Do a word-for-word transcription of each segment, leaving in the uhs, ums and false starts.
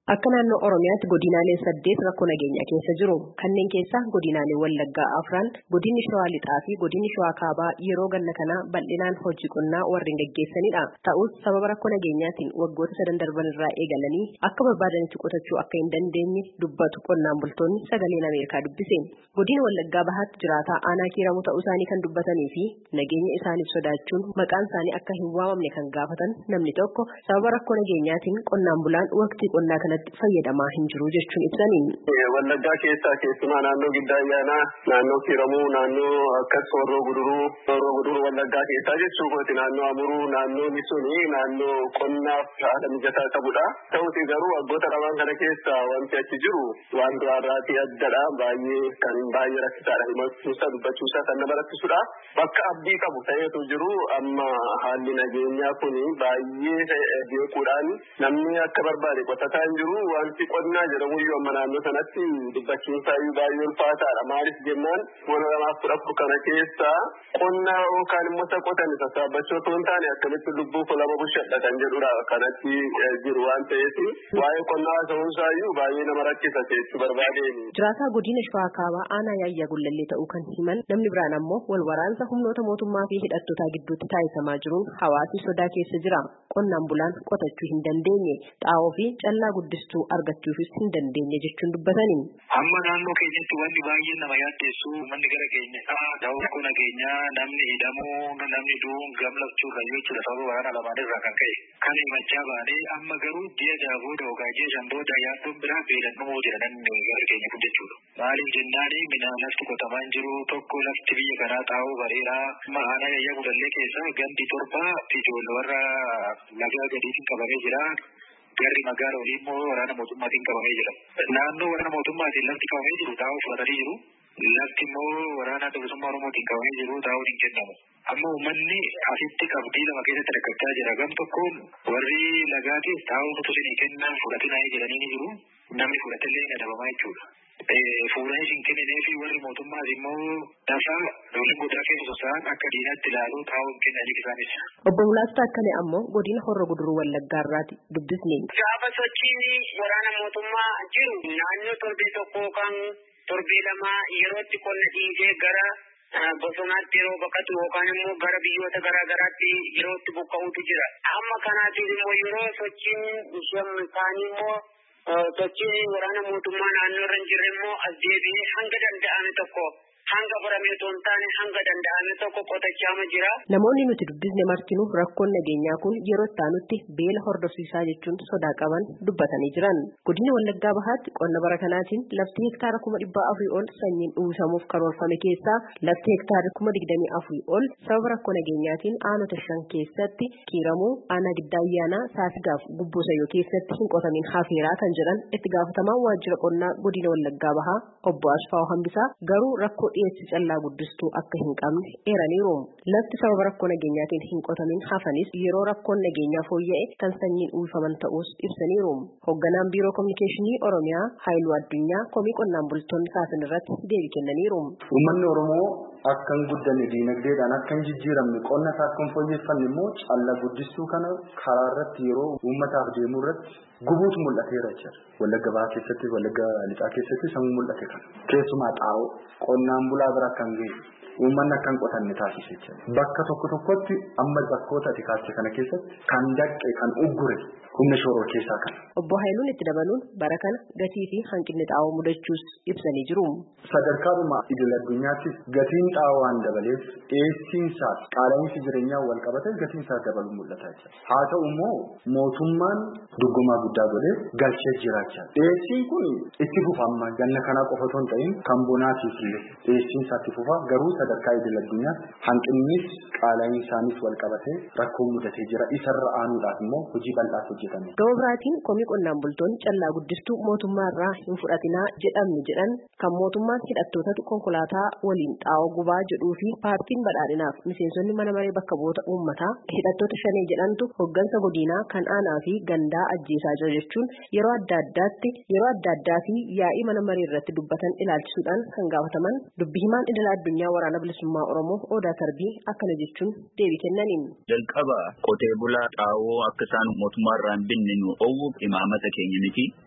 Akka naannoo Oromiyaatti godinaalee saddeet rakkoo nageenyaa keessa jiru. Kanneen keessaa godinaalee Wallaggaa afran, godinni Shawaa Lixaa fi godinni Shawaa Kaabaa yeroo ganna kana bal'inaan hojii qonnaa warreen gaggeessanidha. Ta'us sababa rakkoo nageenyaatiin waggoota sadan darban irraa eegalanii akka barbaadanitti qotachuu akka hin dandeenye dubbatu qonnaan bultoonni sagaleen Ameerikaa dubbise. Godina Wallaggaa bahaatti jiraataa aanaa kiiramu ta'uu isaanii kan dubbatanii fi nageenya isaaniif sodaachuun maqaan isaanii akka hin waamamne kan gaafatan namni tokko sababa rakkoo nageenyaatiin qonnaan bulaan waqtii qonnaa kanatti fayyadamaa hin jiru jechuun ibsaniin. Wallaggaa keessaa keessumaa naannoo Giddaa Ayyaanaa, naannoo Kiiramuu, naannoo akkas Horroo Guduruu, Horroo Guduruu Wallaggaa keessaa jechuun naannoo Amuruu, naannoon suni naannoo qonnaaf haala mijataa qabudha. Ta'us garuu waggoota lamaan kana keessa wanti achi jiru waan duraarraatii addadha. Baay'ee kan baay'ee rakkisaadha. Himachuusaa dubbachuusaa kan nama rakkisudha. Bakka abdii qabu ta'eetu jiru amma haalli nageenyaa kun baay'ee beekuudhaan namni akka barbaade qotataa hin jiru. Wanti qonnaa jedhamu iyyuu amma naannoo sanatti dubbachuusaa iyyuu baay'ee ulfaataadha. Maaliif jennaan wal lamaaf kudha afur kana keessa qonnaa yookaan immoo isa qotan sassaabachuu osoo hin taane akkamitti lubbuu lama bushadha kan jedhudha kanatti jiru waan ta'eef waa'ee qonnaa ta'uusaa iyyuu baay'ee nama rakkisa jechuu barbaadeen. Jiraataa godina Shawaa Kaabaa aanaa Yaayyaa Gullallee ta'uu kan himan namni biraan ammoo wal waraansa humnoota mootummaa fi hidhattootaa gidduutti taasifamaa jiruun hawaasni sodaa keessa jira. Qonnaan bulaan qotachuu hin dandeenye xaa'oo fi callaa guddistuu argachuufis hin dandeenye jechuun dubbatanii. Amma naannoo keenyatti wanti baay'ee nama yaaddeessu manni gara keenya daawwatu nageenyaa namni hidhamuu namni du'uun gamlachuurra jechuudha sababa waraana lamaan irraa kan ka'e kan himachaa baanee amma garuu ji'a jaabooda yookaan ji'a shanbooda yaaddoon biraa beelanuu jira namni gara keenya kun jechuudha. Maaliif jennaani midhaan lafti qotamaa hin jiru tokko lafti biyya kanaa xaa'oo bareedaa amma aanaa Yaayyaa Gullallee keessa gandi torba ijoollee warra lagaa gadiitiin qabamee jira. Garri magaalaa olii immoo waraana mootummaatiin qabamee jira. Naannoo waraana mootummaatiin lafti qabamee jiru xaa'oo fudhatanii jiru. Lafti immoo waraana bilisummaa Oromootiin qabamee jiru xaa'oon hin kennamu. Amma uummanni asitti qabdii lama keessatti rakkachaa jira. Gam tokkoon warri lagaatiif xaa'oo futusinii kennan fudhatinaa jedhanii ni jiru. Namni fudhatellee ni adabamaa jechuudha. Fuudhanii hin kenninee fi warri mootummaas immoo lafa lolli godina keessa sosaan akka diinaatti ilaaluu xaa'oo kennaniif isaanis. Obbo Mulaastaa Akkalee ammoo godina Horroo Guduruu Wallaggaa irraati dubbisne. Gaafa sochiin waraana mootummaa jiru naannoo torbee tokkoo kan torbee lama yerootti qonna dhiisee gara bosonaatti yeroo baqatu yookaan immoo gara biyyoota garaa garaatti yerootti buqqa'uutu jira. Amma kanaatiif immoo yeroo sochiin isheen isaanii immoo sochiin waraana mootummaa naannoo irra hin jirre immoo as deebi'ee hanga danda'ame tokko hanga baramee toon taane hanga danda'ame tokko qotachaa jira. Namoonni nuti dubbisne martinuu rakkoon nageenyaa kun yeroo itti beela hordofsiisaa jechuun sodaa qaban dubbatanii jiran. Godina Wallaggaa bahaatti qonna bara kanaatiin lafti hektaara kuma dhibbaa afurii ol sanyiin uwwisamuuf karoorfame keessaa lafti hektaara kuma digdamii afurii ol sababa rakkoo nageenyaatiin aanota shan keessatti Kiiramuu, aanaa Giddaa Ayyaanaa, Saasigaaf Gubboo Sayyoo keessatti hin qotamin hafeeraa kan jedhan itti gaafatamaa waajjira qonnaa godina Wallaggaa bahaa obbo Asfaaw Hambisaa garuu rakkoo dhiyeessi callaa guddistuu akka hin qabne eeraniiru. Lafti sababa rakkoo nageenyaatiin hin qotamin hafanis yeroo rakkoon nageenyaa fooyya'e kan sanyiin uwwifaman ta'us ibsaniiru. Hoogganaan biiroo kominikeeshinii Oromiyaa Haayiluu Addunyaa komii qonnaan bultoonni kaasan irratti deebii kennaniiru. Uummanni Oromoo akka hin guddanne diinagdeedhaan akka hin jijjiiramne qonna isaa akka hin fooyyeffanne immoo callaa guddistuu kana karaa irratti yeroo uummataaf deemuu irratti gubuutu mul'ateera jira. Wallagga bahaa keessatti Wallagga Lixaa keessatti sammuu mul'ate kana. Keessumaa xaa'oo qonnaan bulaa bira kan ga'e uummanni akka hin qotanne taasisee jira. Bakka tokko tokkotti amma bakkoota ati kaastee kana keessatti kan daqqe kan uggure humna shooroo keessaa kana. Obbo Haayiluun itti dabaluun bara kana gatii fi hanqinni xaa'oo mudachuus ibsanii jiru. Sadarkaadhuma idil addunyaattis gatiin xaa'oo waan dabaleef dhiyeessiin isaa qaala'insi jireenyaa wal qabatee gatiin isaa dabaluu mul'ataa jira. Haa ta'u immoo mootummaan dorgomaa guddaa godhee galchee jiraachaa. Dhiyeessiin kun itti fufa amma ganna kanaa qofa otoo hin ta'in kan bonaatiif illee dhiyeessiin isaa itti fufa garuu sadarkaa idil addunyaa hanqinnis qaala'insi isaanis wal qabatee rakkoo mudatee jira. Isarra aanuudhaaf immoo hojii bal'aatu hojjetame. Gama biraatiin komii qonnaan bultoonni callaa guddistuu mootummaa irraa hin fudhatinaa jedhamni jedhan kan mootummaan hidhattootatu konkolaataa waliin xaa'oo gubaa jedhuu fi paartiin badhaadhinaaf miseensonni mana maree bakka bu'oota uummataa hidhattoota shanee jedhantu hoggansa godinaa kan aanaa fi gandaa ajjeesaa jira jechuun yeroo adda addaatti yeroo adda addaa fi yaa'ii mana maree irratti dubbatan ilaalchisuudhaan kan gaafataman dubbii himaan idil addunyaa waraana bilisummaa Oromoo Odaa Tarbii akkana jechuun deebii kennaniin. Jalqaba qotee bulaa xaa'oo akka isaan mootummaa irraa hin binne nu oowwuuf imaamata keenya miti.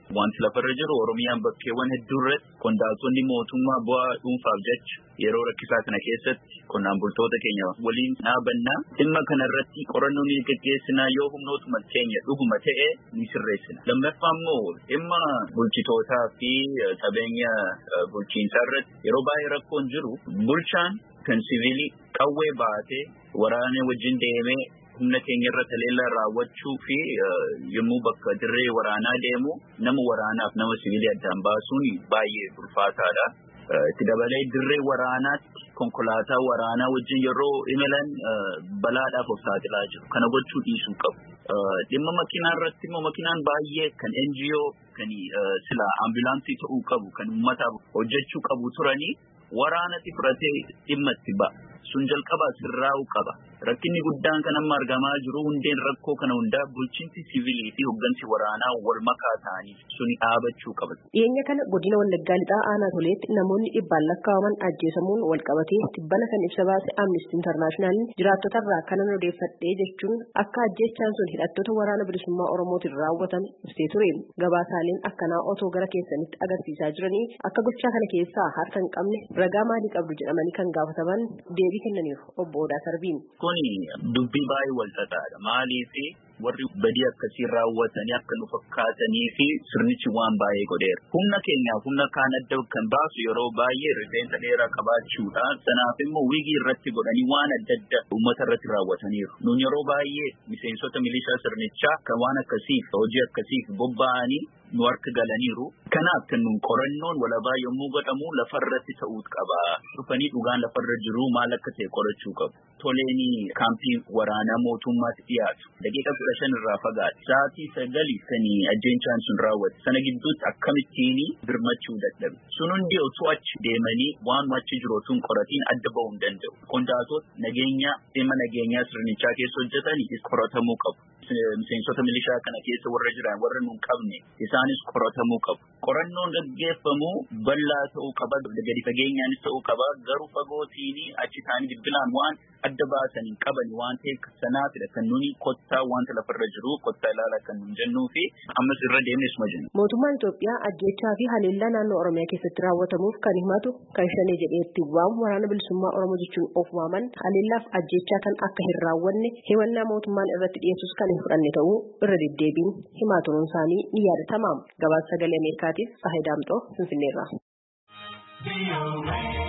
wanti lafarra jiru Oromiyaan bakkeewwan hedduu irratti qondaaltonni mootummaa bu'aa dhuunfaaf jecha yeroo rakkisaa kana keessatti qonnaan bultoota keenya waliin dhaabannaa dhimma kana irratti qorannoo ni gaggeessinaa yoo humnootuma keenya dhuguma ta'e ni sirreessina. Lammaffaa immoo dhimma bulchitootaa fi qabeenya bulchiinsaa irratti yeroo baay'ee rakkoon jiru bulchaan kan siviilii qawwee baatee waraana wajjin deemee humna keenya irratti leellaa raawwachuu fi yommuu bakka dirree waraanaa deemu nama waraanaaf nama siviilii addaan baasuun baay'ee ulfaataadha. Itti dabalee dirree waraanaatti konkolaataa waraanaa wajjin yeroo imalan balaadhaaf of saaxilaa jiru. Kana gochuu dhiisuu qabu. Dhimma makiinaa irratti immoo makiinaan baay'ee kan N G O kan sila ambulaansii ta'uu qabu kan uummataaf hojjechuu qabu turanii waraanatti fudhatee dhimma itti ba'a. Sun jalqabaa sirraa'uu qaba. Rakkinni guddaan kan amma argamaa jiru hundeen rakkoo kana hundaa bulchiinsi siviilii fi hooggansi waraanaa wal makaa ta'anii suni dhaabachuu qaba. Dhiyeenya kana godina Wallaggaa lixaa aanaa toleetti namoonni dhibbaan lakkaa'aman ajjeesamuun wal qabatee tibbana kan ibsa baase Amnesty International jiraattota irraa kanan odeeffadhee jechuun akka ajjeechaan sun hidhattoota waraana bilisummaa Oromootiin raawwatan ibsee ture. Gabaasaaleen akkanaa otoo gara keessanitti agarsiisaa jiranii akka gochaa kana keessaa harka hin qabne ragaa maalii qabdu jedhamanii kan gaafataman deebii kennaniif obbo Odaa Sarbiin. Kuni dubbii baay'ee wal xaxaadha. Maaliif warri badii akkasii raawwatanii akka nu fakkaatanii fi sirnichi waan baay'ee godheera. Humna keenyaaf humna kaan adda kan baasu yeroo baay'ee rifeensa dheeraa qabaachuudha. Sanaaf immoo wiigii irratti godhanii waan adda addaa uummata irratti raawwataniiru. Nun yeroo baay'ee miseensota milishaa sirnichaa kan waan akkasiif hojii akkasiif bobba'anii nu harka galaniiru. Kanaaf kan nun qorannoon walabaa yommuu godhamu lafarratti ta'uu qaba. Dhufanii dhugaan lafarra jiru maal akka ta'e qorachuu qabu. Toleeni kaampii waraanaa mootummaatti dhiyaatu. Daqiiqa kudha shan irraa fagaatu. Sa'aatii sagalii kan ajjeechaan sun raawwate. Sana gidduutti akkamittiin birmachuu dadhabe. Sun hundi otoo achi deemanii waan achi jiru otoo hin qoratiin adda ba'uu hin danda'u. Qondaaltota nageenyaa dhimma nageenyaa sirnichaa keessa hojjetanii qoratamuu qabu. Miseensota milishaa kana keessa warra jiran warra nun qabne isaanis qoratamuu qabu. Qorannoon gaggeeffamu bal'aa ta'uu qaba, gadi fageenyaanis ta'uu qaba. Garuu fagootiin achi ta'anii bilbilaan waan adda baasan hin qaban waan ta'eef sanaafidha kan nuni kottaa wanta lafarra jiru kottaa ilaalaa kan nun jennuu fi ammas irra deemne isuma jennu. Mootummaan Itoophiyaa ajjeechaa fi haleellaa naannoo Oromiyaa keessatti raawwatamuuf kan himatu kan shanee jedheetti waamu waraana bilisummaa Oromoo jechuun of waaman haleellaaf ajjeechaa kan akka hin raawwanne himannaa mootummaan irratti dhiyeessus kan hin fudhanne ta'uu irra deddeebiin himaa turuun isaanii ni yaadatama. Gabaasa sagalee Ameerikaatiif Saahidaamxoo Finfinneerraa.